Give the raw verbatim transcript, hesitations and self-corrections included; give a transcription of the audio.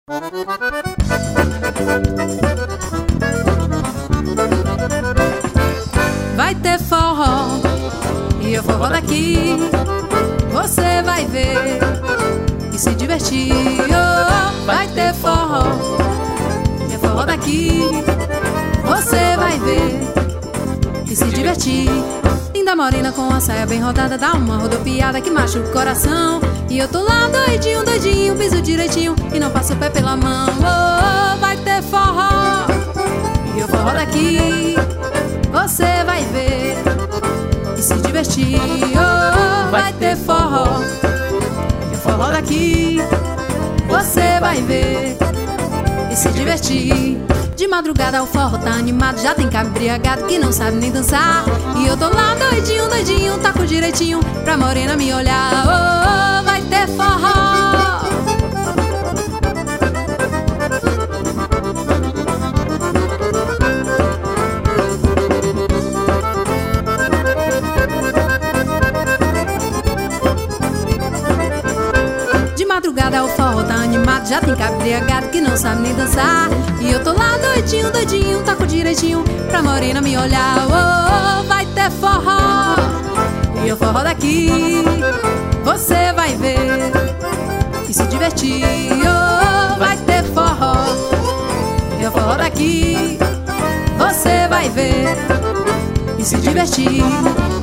Vai ter forró e eu forró daqui, você vai ver e se divertir. Oh, vai ter forró e eu forró daqui, você vai ver e se divertir. Linda morena com a saia bem rodada, dá uma rodopiada que machuca o coração. E eu tô lá doidinho, doidinho, piso direitinho e não passo o pé pela mão. Oh, vai ter forró e eu forró daqui, você vai ver e se divertir. Oh, vai ter forró e eu forró daqui, você vai ver e se divertir. De madrugada o forró tá animado, já tem cabo embriagado que não sabe nem dançar. E eu tô lá doidinho, doidinho, taco direitinho pra morena me olhar. Oh, vai ter forró De madrugada o forró tá animado, já tem cabo embriagado que não sabe nem dançar. E eu tô lá doidinho, doidinho, taco direitinho pra morena me olhar. Oh, vai ter forró e eu forró daqui, você vai ver e se divertir. Oh, vai ter forró e eu forró daqui, você vai ver e se divertir.